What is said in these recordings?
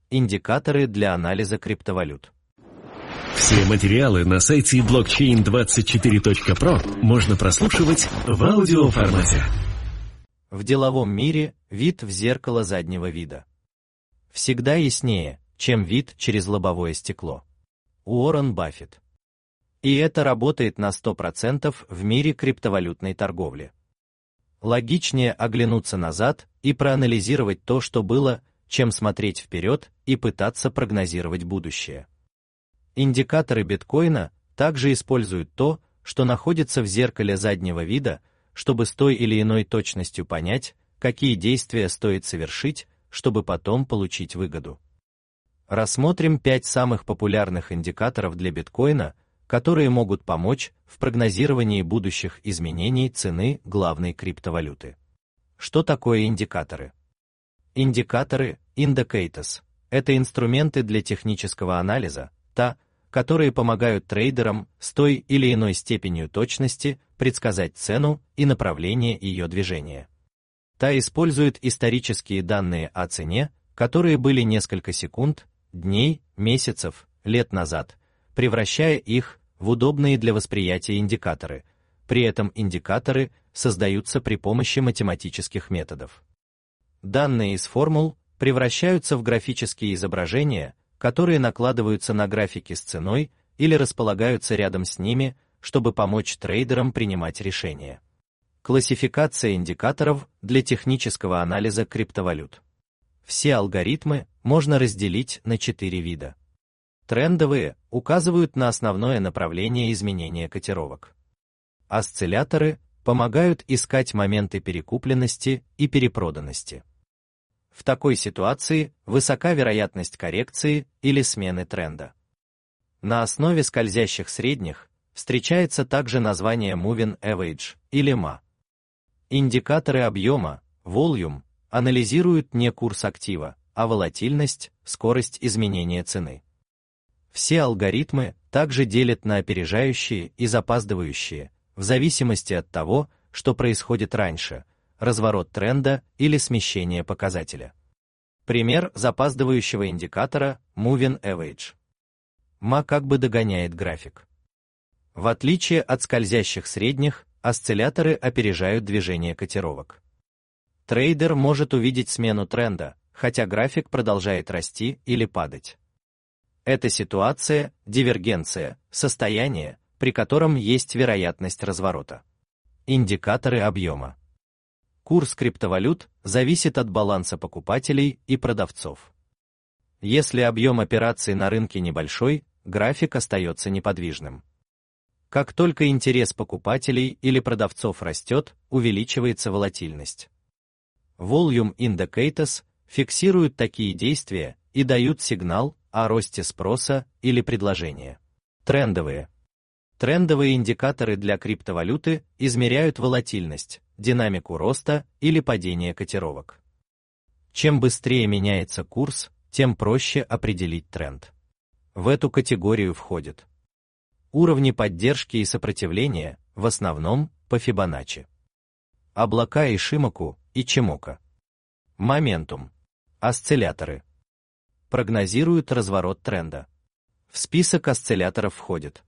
Индикаторы для анализа криптовалют. Все материалы на сайте blockchain24.pro можно прослушивать в аудиоформате. В деловом мире вид в зеркало заднего вида всегда яснее, чем вид через лобовое стекло. Уоррен Баффет. И это работает на 100% в мире криптовалютной торговли. Логичнее оглянуться назад и проанализировать то, что было, чем смотреть вперед и пытаться прогнозировать будущее. Индикаторы биткоина также используют то, что находится в зеркале заднего вида, чтобы с той или иной точностью понять, какие действия стоит совершить, чтобы потом получить выгоду. Рассмотрим 5 самых популярных индикаторов для биткоина, которые могут помочь в прогнозировании будущих изменений цены главной криптовалюты. Что такое индикаторы? Индикаторы, indicators, это инструменты для технического анализа, которые помогают трейдерам с той или иной степенью точности предсказать цену и направление ее движения. Использует исторические данные о цене, которые были несколько секунд, дней, месяцев, лет назад, превращая их в удобные для восприятия индикаторы. При этом индикаторы создаются при помощи математических методов. Данные из формул превращаются в графические изображения, которые накладываются на графики с ценой или располагаются рядом с ними, чтобы помочь трейдерам принимать решения. Классификация индикаторов для технического анализа криптовалют. Все алгоритмы можно разделить на 4 вида. Трендовые указывают на основное направление изменения котировок. Осцилляторы помогают искать моменты перекупленности и перепроданности. В такой ситуации высока вероятность коррекции или смены тренда. На основе скользящих средних встречается также название Moving Average или MA. Индикаторы объема, volume, анализируют не курс актива, а волатильность, скорость изменения цены. Все алгоритмы также делят на опережающие и запаздывающие, в зависимости от того, что происходит раньше, разворот тренда или смещение показателя. Пример запаздывающего индикатора Moving Average. MA как бы догоняет график. В отличие от скользящих средних, осцилляторы опережают движение котировок. Трейдер может увидеть смену тренда, хотя график продолжает расти или падать. Эта ситуация – дивергенция, состояние, при котором есть вероятность разворота. Индикаторы объема. Курс криптовалют зависит от баланса покупателей и продавцов. Если объем операций на рынке небольшой, график остается неподвижным. Как только интерес покупателей или продавцов растет, увеличивается волатильность. Volume Indicators фиксируют такие действия и дают сигнал о росте спроса или предложения. Трендовые. Трендовые индикаторы для криптовалюты измеряют волатильность, динамику роста или падения котировок. Чем быстрее меняется курс, тем проще определить тренд. В эту категорию входят уровни поддержки и сопротивления, в основном по Фибоначчи. Облака Ишимоку и Чимока. Моментум. Осцилляторы. Прогнозируют разворот тренда. В список осцилляторов входят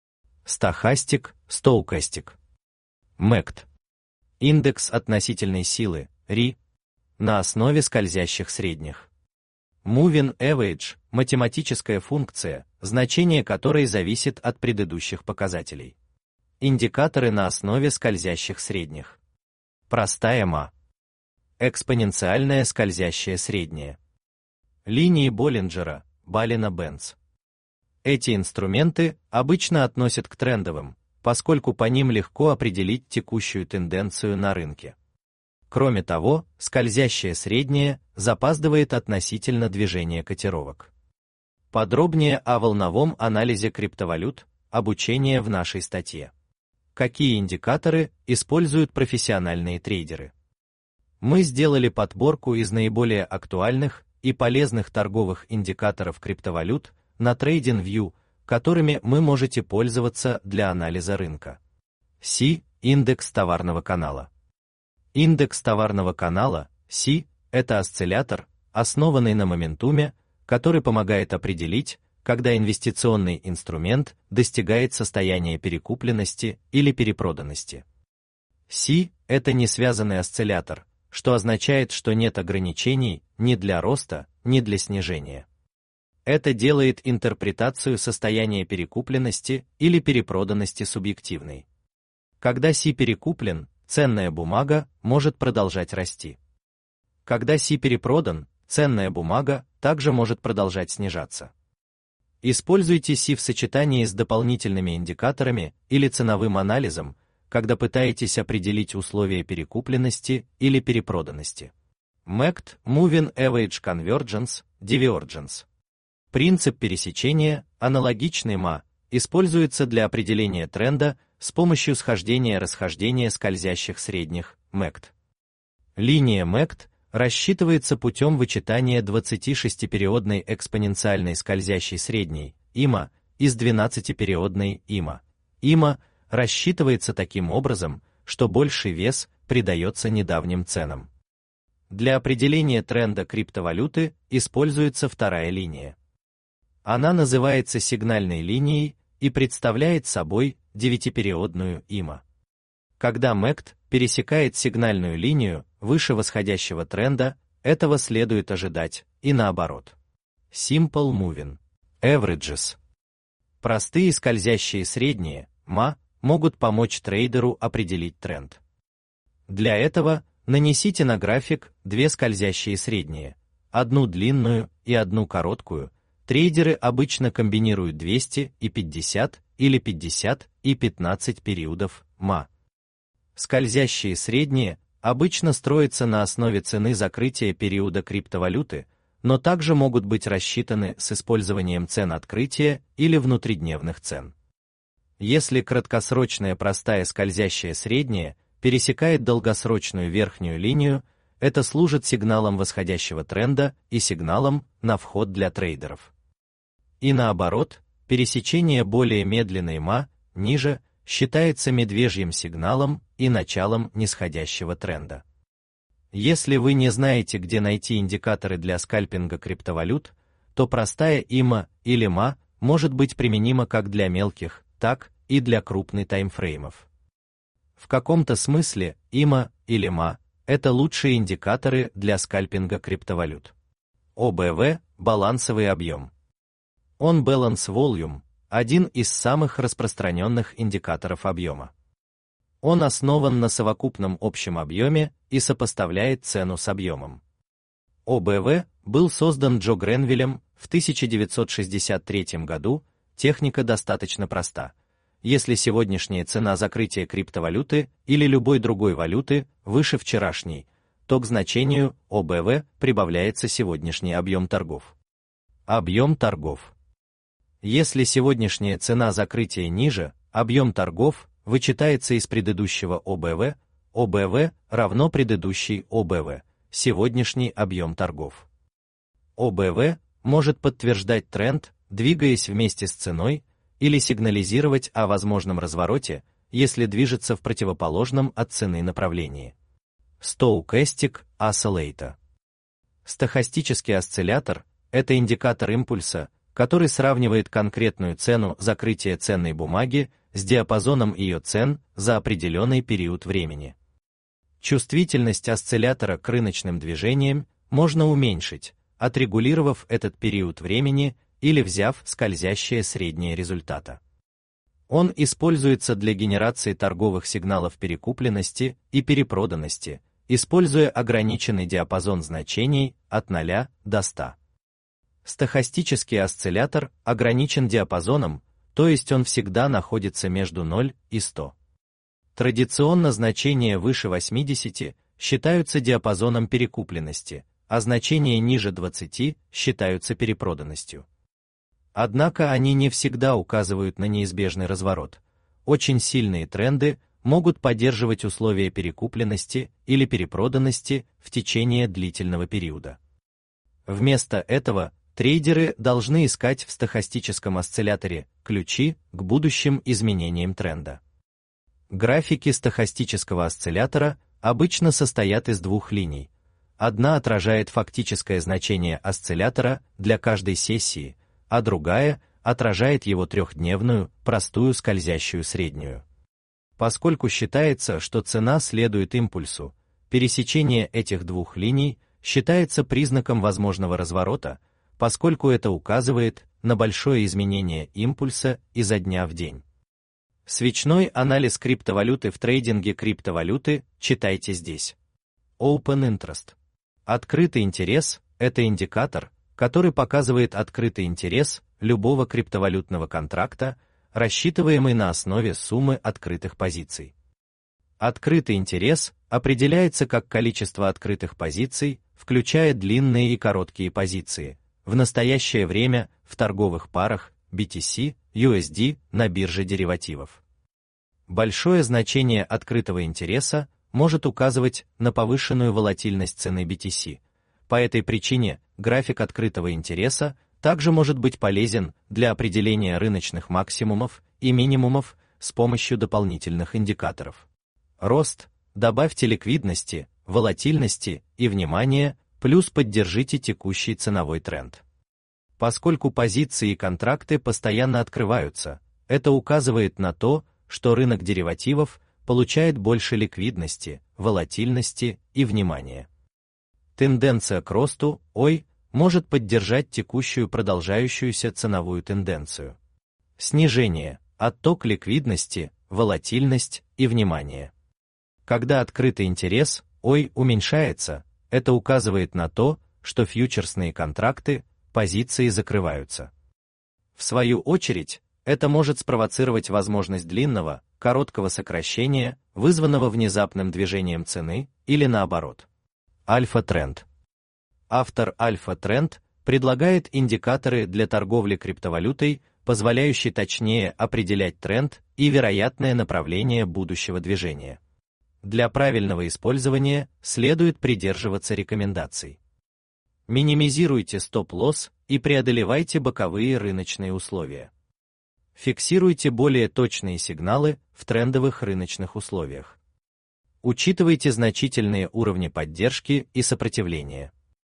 стохастик, стоукастик. МЭКТ. Индекс относительной силы, RSI, на основе скользящих средних. Moving Average – математическая функция, значение которой зависит от предыдущих показателей. Индикаторы на основе скользящих средних. Простая MA. Экспоненциальная скользящая средняя. Линии Боллинджера, Баллина-Бенц. Эти инструменты обычно относят к трендовым, поскольку по ним легко определить текущую тенденцию на рынке. Кроме того, скользящая средняя запаздывает относительно движения котировок. Подробнее о волновом анализе криптовалют, обучение в нашей статье. Какие индикаторы используют профессиональные трейдеры? Мы сделали подборку из наиболее актуальных и полезных торговых индикаторов криптовалют на TradingView, которыми вы можете пользоваться для анализа рынка. SI – индекс товарного канала. Индекс товарного канала, SI, это осциллятор, основанный на моментуме, который помогает определить, когда инвестиционный инструмент достигает состояния перекупленности или перепроданности. C – это несвязанный осциллятор, что означает, что нет ограничений ни для роста, ни для снижения. Это делает интерпретацию состояния перекупленности или перепроданности субъективной. Когда C перекуплен, ценная бумага может продолжать расти. Когда C перепродан, ценная бумага также может продолжать снижаться. Используйте C в сочетании с дополнительными индикаторами или ценовым анализом, когда пытаетесь определить условия перекупленности или перепроданности. MACD – Moving Average Convergence, Divergence. Принцип пересечения, аналогичный MA, используется для определения тренда с помощью схождения-расхождения скользящих средних, MACD. Линия MACD рассчитывается путем вычитания 26-периодной экспоненциальной скользящей средней, IMA, из 12-периодной IMA. IMA рассчитывается таким образом, что больший вес придается недавним ценам. Для определения тренда криптовалюты используется вторая линия. Она называется сигнальной линией и представляет собой 9-периодную IMA. Когда MACD пересекает сигнальную линию выше восходящего тренда, этого следует ожидать, и наоборот. Simple Moving Averages. Простые скользящие средние, MA, могут помочь трейдеру определить тренд. Для этого нанесите на график две скользящие средние, одну длинную и одну короткую. Трейдеры обычно комбинируют 250 или 50 и 15 периодов MA. Скользящие средние обычно строятся на основе цены закрытия периода криптовалюты, но также могут быть рассчитаны с использованием цен открытия или внутридневных цен. Если краткосрочная простая скользящая средняя пересекает долгосрочную верхнюю линию, это служит сигналом восходящего тренда и сигналом на вход для трейдеров. И наоборот, пересечение более медленной MA, ниже, считается медвежьим сигналом и началом нисходящего тренда. Если вы не знаете, где найти индикаторы для скальпинга криптовалют, то простая IMA или MA может быть применима как для мелких, так и для крупных таймфреймов. В каком-то смысле IMA или MA – это лучшие индикаторы для скальпинга криптовалют. ОБВ – балансовый объем. On-Balance Volume – один из самых распространенных индикаторов объема. Он основан на совокупном общем объеме и сопоставляет цену с объемом. ОБВ был создан Джо Гренвиллем в 1963 году, техника достаточно проста. Если сегодняшняя цена закрытия криптовалюты или любой другой валюты выше вчерашней, то к значению ОБВ прибавляется сегодняшний объем торгов. Объем торгов. Если сегодняшняя цена закрытия ниже, объем торгов вычитается из предыдущего ОБВ, ОБВ равно предыдущий ОБВ, сегодняшний объем торгов. ОБВ может подтверждать тренд, двигаясь вместе с ценой, или сигнализировать о возможном развороте, если движется в противоположном от цены направлении. Stochastic Oscillator. Стохастический осциллятор – это индикатор импульса, который сравнивает конкретную цену закрытия ценной бумаги с диапазоном ее цен за определенный период времени. Чувствительность осциллятора к рыночным движениям можно уменьшить, отрегулировав этот период времени или взяв скользящее среднее результата. Он используется для генерации торговых сигналов перекупленности и перепроданности, используя ограниченный диапазон значений от 0 до 100. Стохастический осциллятор ограничен диапазоном, то есть он всегда находится между 0 и 100. Традиционно значения выше 80 считаются диапазоном перекупленности, а значения ниже 20 считаются перепроданностью. Однако они не всегда указывают на неизбежный разворот. Очень сильные тренды могут поддерживать условия перекупленности или перепроданности в течение длительного периода. Вместо этого трейдеры должны искать в стохастическом осцилляторе ключи к будущим изменениям тренда. Графики стохастического осциллятора обычно состоят из двух линий. одна отражает фактическое значение осциллятора для каждой сессии, а другая отражает его трехдневную, простую скользящую среднюю. Поскольку считается, что цена следует импульсу, пересечение этих двух линий считается признаком возможного разворота, поскольку это указывает на большое изменение импульса изо дня в день. Свечной анализ криптовалюты в трейдинге криптовалюты читайте здесь. Open Interest. Открытый интерес – это индикатор, который показывает открытый интерес любого криптовалютного контракта, рассчитываемый на основе суммы открытых позиций. Открытый интерес определяется как количество открытых позиций, включая длинные и короткие позиции, в настоящее время в торговых парах BTC, USD на бирже деривативов. Большое значение открытого интереса может указывать на повышенную волатильность цены BTC. По этой причине график открытого интереса также может быть полезен для определения рыночных максимумов и минимумов с помощью дополнительных индикаторов. Рост, добавьте ликвидности, волатильности и внимания, плюс поддержите текущий ценовой тренд. Поскольку позиции и контракты постоянно открываются, это указывает на то, что рынок деривативов получает больше ликвидности, волатильности и внимания. Тенденция к росту, может поддержать текущую продолжающуюся ценовую тенденцию. Снижение, отток ликвидности, волатильность и внимание. Когда открытый интерес, уменьшается, это указывает на то, что фьючерсные контракты, позиции закрываются. В свою очередь, это может спровоцировать возможность длинного, короткого сокращения, вызванного внезапным движением цены, или наоборот. Альфа-тренд. Автор Альфа-тренд предлагает индикаторы для торговли криптовалютой, позволяющие точнее определять тренд и вероятное направление будущего движения. Для правильного использования следует придерживаться рекомендаций. Минимизируйте стоп-лосс и преодолевайте боковые рыночные условия. Фиксируйте более точные сигналы в трендовых рыночных условиях. Учитывайте значительные уровни поддержки и сопротивления.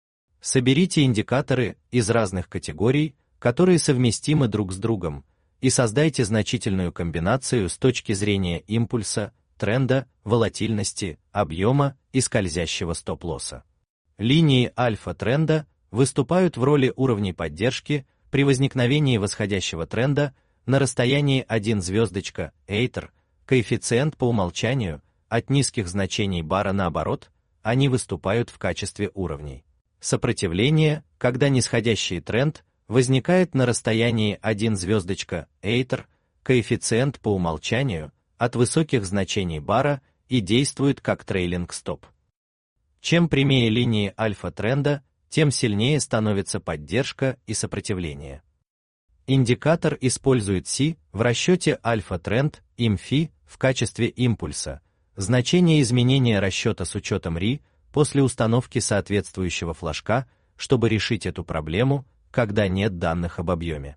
Соберите индикаторы из разных категорий, которые совместимы друг с другом, и создайте значительную комбинацию с точки зрения импульса, тренда, волатильности, объема и скользящего стоп-лосса. Линии альфа-тренда выступают в роли уровней поддержки при возникновении восходящего тренда на расстоянии 1 звездочка, Эйтер, коэффициент по умолчанию, от низких значений бара наоборот, они выступают в качестве уровней. Сопротивление, когда нисходящий тренд возникает на расстоянии 1 звездочка, Эйтер, коэффициент по умолчанию, от высоких значений бара и действует как трейлинг-стоп. Чем прямее линии альфа-тренда, тем сильнее становится поддержка и сопротивление. Индикатор использует Си в расчете альфа-тренд, ИМФИ, в качестве импульса, значение изменения расчета с учетом РИ после установки соответствующего флажка, чтобы решить эту проблему, когда нет данных об объеме.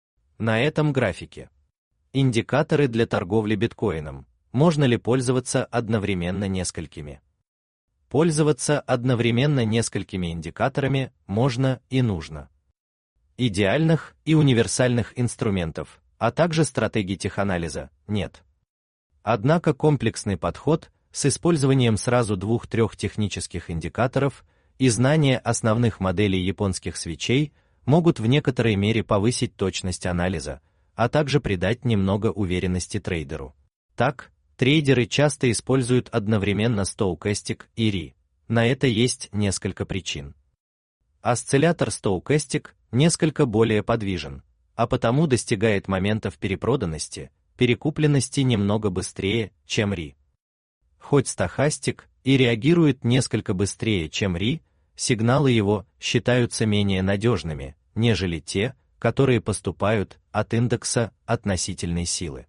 На этом графике. Индикаторы для торговли биткоином. Можно ли пользоваться одновременно несколькими? Пользоваться одновременно несколькими индикаторами можно и нужно. Идеальных и универсальных инструментов, а также стратегий теханализа, нет. Однако комплексный подход с использованием сразу 2-3 технических индикаторов и знания основных моделей японских свечей могут в некоторой мере повысить точность анализа, а также придать немного уверенности трейдеру. Так, трейдеры часто используют одновременно Stochastic и RSI. На это есть несколько причин. Осциллятор Stochastic несколько более подвижен, а потому достигает моментов перепроданности, перекупленности немного быстрее, чем RSI. Хоть Stochastic и реагирует несколько быстрее, чем RSI, сигналы его считаются менее надежными, нежели те, которые поступают от индекса относительной силы.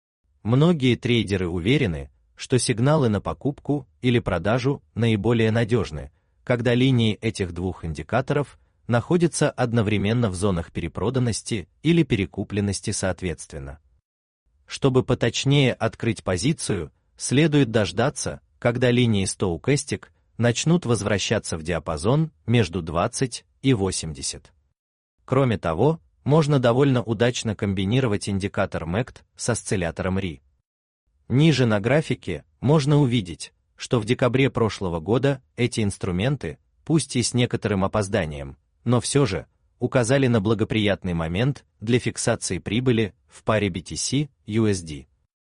Многие трейдеры уверены, что сигналы на покупку или продажу наиболее надежны, когда линии этих двух индикаторов находятся одновременно в зонах перепроданности или перекупленности соответственно. Чтобы поточнее открыть позицию, следует дождаться, когда линии Stochastic начнут возвращаться в диапазон между 20 и 80. Кроме того, можно довольно удачно комбинировать индикатор MACD с осциллятором RSI. Ниже на графике можно увидеть, что в декабре прошлого года эти инструменты, пусть и с некоторым опозданием, но все же, указали на благоприятный момент для фиксации прибыли в паре BTC-USD.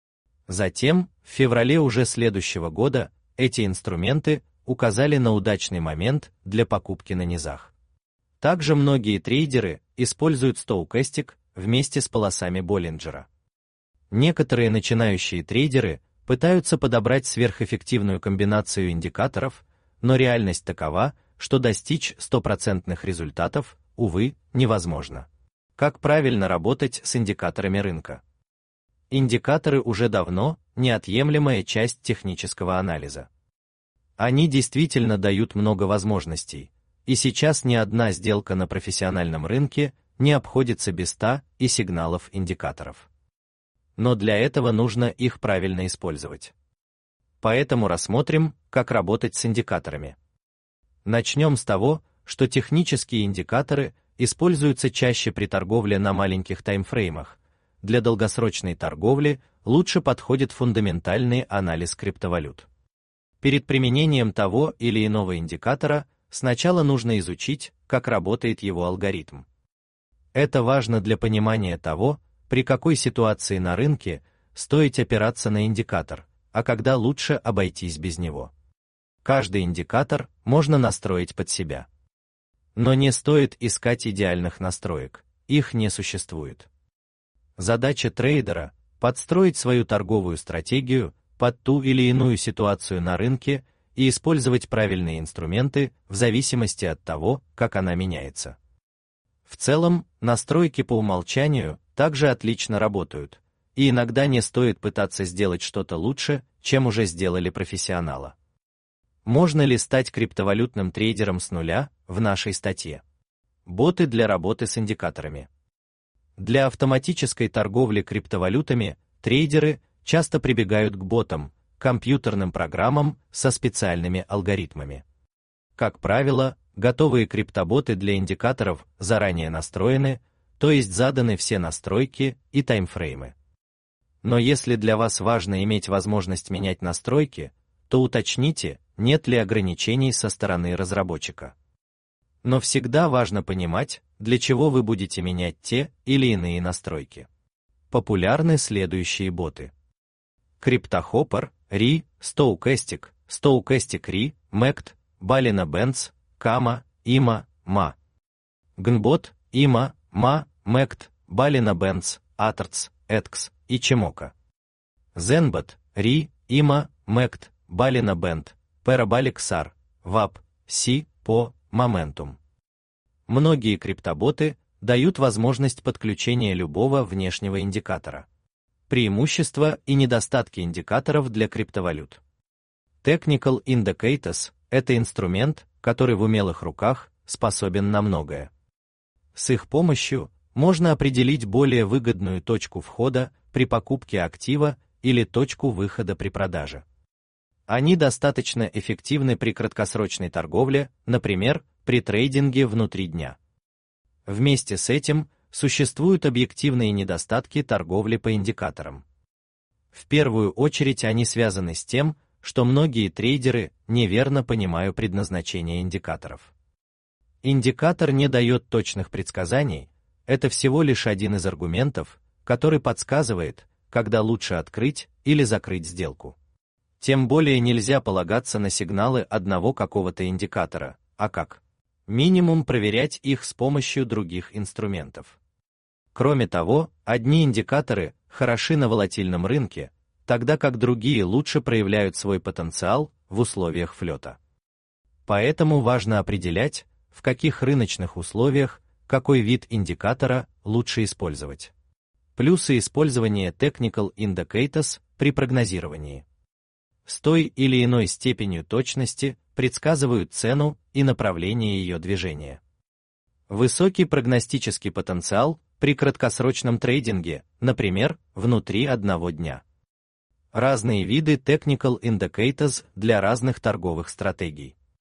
Затем, в феврале уже следующего года, эти инструменты указали на удачный момент для покупки на низах. Также многие трейдеры используют стохастик вместе с полосами Боллинджера. Некоторые начинающие трейдеры пытаются подобрать сверхэффективную комбинацию индикаторов, но реальность такова, что достичь стопроцентных результатов, увы, невозможно. Как правильно работать с индикаторами рынка? Индикаторы уже давно неотъемлемая часть технического анализа. Они действительно дают много возможностей, и сейчас ни одна сделка на профессиональном рынке не обходится без 100 и сигналов индикаторов. Но для этого нужно их правильно использовать. Поэтому рассмотрим, как работать с индикаторами. Начнем с того, что технические индикаторы используются чаще при торговле на маленьких таймфреймах. Для долгосрочной торговли лучше подходит фундаментальный анализ криптовалют. Перед применением того или иного индикатора сначала нужно изучить, как работает его алгоритм. Это важно для понимания того, при какой ситуации на рынке стоит опираться на индикатор, а когда лучше обойтись без него. Каждый индикатор можно настроить под себя. Но не стоит искать идеальных настроек, их не существует. Задача трейдера – подстроить свою торговую стратегию под ту или иную ситуацию на рынке и использовать правильные инструменты в зависимости от того, как она меняется. В целом, настройки по умолчанию также отлично работают, и иногда не стоит пытаться сделать что-то лучше, чем уже сделали профессионалы. Можно ли стать криптовалютным трейдером с нуля в нашей статье? Боты для работы с индикаторами. Для автоматической торговли криптовалютами трейдеры часто прибегают к ботам, компьютерным программам со специальными алгоритмами. Как правило, готовые криптоботы для индикаторов заранее настроены, то есть заданы все настройки и таймфреймы. Но если для вас важно иметь возможность менять настройки, то уточните, нет ли ограничений со стороны разработчика. Но всегда важно понимать, для чего вы будете менять те или иные настройки. Популярны следующие боты: CryptoHopper, RSI, Stochastic, Stochastic RSI, MACD, Balena Benz, Kama, IMA, MA. GNBot, IMA, MA, MACD, Balena Benz, Aterts, ETX и Chimoca. Zenbot, RSI, IMA, MACD, Balena Bend, Parabolic SAR, VAP, SI, PO, Momentum. Многие криптоботы дают возможность подключения любого внешнего индикатора. Преимущества и недостатки индикаторов для криптовалют. Technical Indicators – это инструмент, который в умелых руках способен на многое. С их помощью можно определить более выгодную точку входа при покупке актива или точку выхода при продаже. Они достаточно эффективны при краткосрочной торговле, например, при трейдинге внутри дня. Вместе с этим существуют объективные недостатки торговли по индикаторам. В первую очередь они связаны с тем, что многие трейдеры неверно понимают предназначение индикаторов. Индикатор не дает точных предсказаний, это всего лишь один из аргументов, который подсказывает, когда лучше открыть или закрыть сделку. Тем более нельзя полагаться на сигналы одного какого-то индикатора, а как минимум проверять их с помощью других инструментов. Кроме того, одни индикаторы хороши на волатильном рынке, тогда как другие лучше проявляют свой потенциал в условиях флета. Поэтому важно определять, в каких рыночных условиях какой вид индикатора лучше использовать. Плюсы использования Technical Indicators при прогнозировании. С той или иной степенью точности предсказывают цену и направление ее движения. Высокий прогностический потенциал при краткосрочном трейдинге, например, внутри одного дня. Разные виды Technical Indicators для разных торговых стратегий.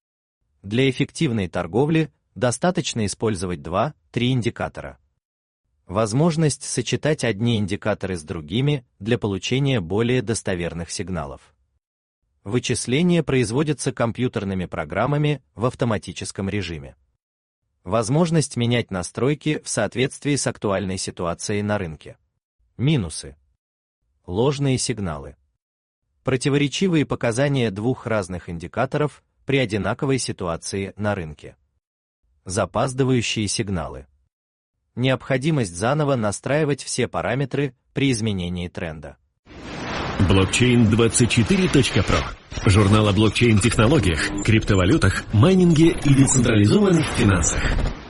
Для эффективной торговли достаточно использовать 2-3 индикатора. Возможность сочетать одни индикаторы с другими для получения более достоверных сигналов. Вычисления производятся компьютерными программами в автоматическом режиме. Возможность менять настройки в соответствии с актуальной ситуацией на рынке. Минусы. Ложные сигналы. Противоречивые показания двух разных индикаторов при одинаковой ситуации на рынке. Запаздывающие сигналы. Необходимость заново настраивать все параметры при изменении тренда. Blockchain24.pro. Журнал о блокчейн-технологиях, криптовалютах, майнинге и децентрализованных финансах.